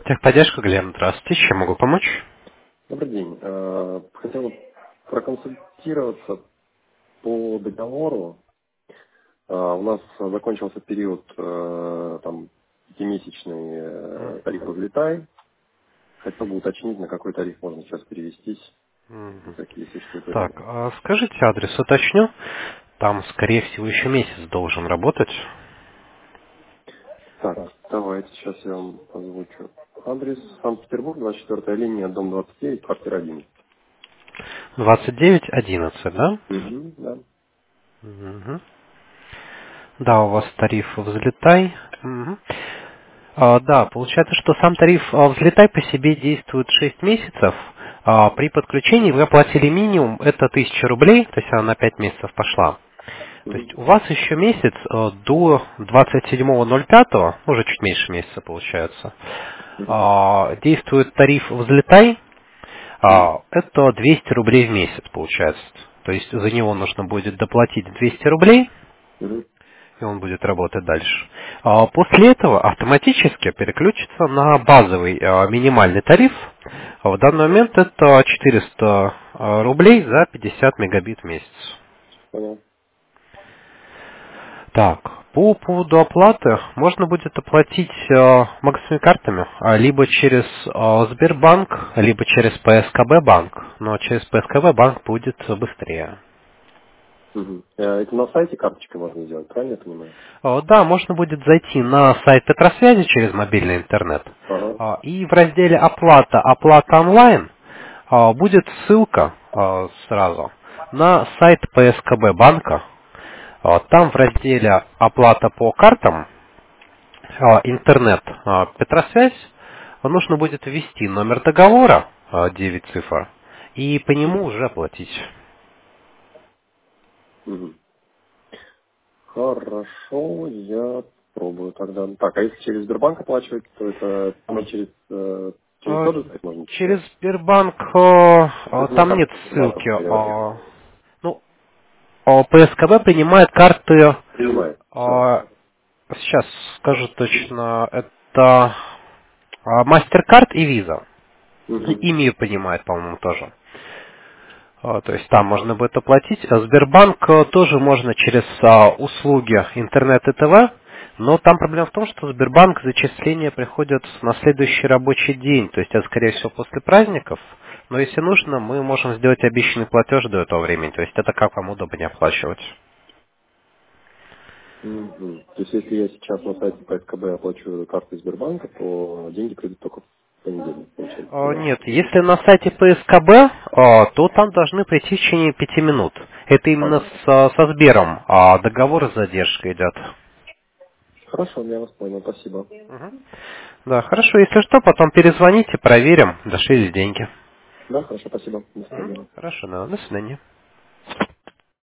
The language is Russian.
Техподдержка, Глеб, здравствуйте. Чем могу помочь? Добрый день. Хотел проконсультироваться по договору. У нас закончился период там пятимесячный тариф «Разлетай». Хотел бы уточнить, на какой тариф можно сейчас перевестись, Мгм. какие существуют Так, варианты. скажите адрес, уточню. Там, скорее всего, еще месяц должен работать. Так, давайте, сейчас я вам озвучу. Адрес Санкт-Петербург, 24-я линия, дом 29, квартира 11. 2911, да? Угу, да. Мгм. Да, у вас тариф «Взлетай». Мгм. Да, получается, что сам тариф «Взлетай» по себе действует 6 месяцев. При подключении вы оплатили минимум, это 1000 рублей, то есть она на 5 месяцев пошла. То Угу. есть у вас еще месяц до 27.05, уже чуть меньше месяца получается, Угу. действует тариф «Взлетай», это 200 рублей в месяц получается. То есть за него нужно будет доплатить 200 рублей, Угу. и он будет работать дальше. После этого автоматически переключится на базовый минимальный тариф. В данный момент это 400 рублей за 50 мегабит в месяц. Понял. Так, по поводу оплаты, можно будет оплатить банковскими картами, либо через Сбербанк, либо через ПСКБ банк, но через ПСКБ банк будет быстрее. Угу. Это на сайте карточкой можно сделать, правильно я понимаю? Да, можно будет зайти на сайт Петросвязи через мобильный интернет, Ага. и в разделе «Оплата онлайн» будет ссылка сразу на сайт ПСКБ банка. Там в разделе «Оплата по картам» интернет, Петросвязь, нужно будет ввести номер договора, 9 цифр, и по нему уже оплатить. Угу. Хорошо, я пробую тогда. Так, а если через Сбербанк оплачивать, то это оно через Э, тот же сайт можно Через сделать? Сбербанк Это на там нет карту ссылки. Сбербанка переводить. Ну, ПСКБ принимает карты, Принимает. Все. э, сейчас скажу точно, это MasterCard и Visa. Угу. И МИР принимает, по-моему, тоже. То есть там можно будет оплатить. Сбербанк тоже можно через услуги интернет и ТВ, но там проблема в том, что Сбербанк зачисления приходят на следующий рабочий день, то есть это, скорее всего, после праздников. Но если нужно, мы можем сделать обещанный платеж до этого времени, то есть это как вам удобнее оплачивать. Угу. То есть если я сейчас на сайте ПСКБ оплачу картой Сбербанка, то деньги придут только в понедельник, получается, да? Нет, если на сайте ПСКБ, то там должны прийти в течение 5 минут. Это именно Ага. со Сбером, договор с задержкой идет. Хорошо, я вас понял, спасибо. Мгм. Да, хорошо, если что, потом перезвоните, проверим, дошли ли деньги. Да, хорошо, спасибо. До Мгм. свидания. Хорошо, да, до свидания.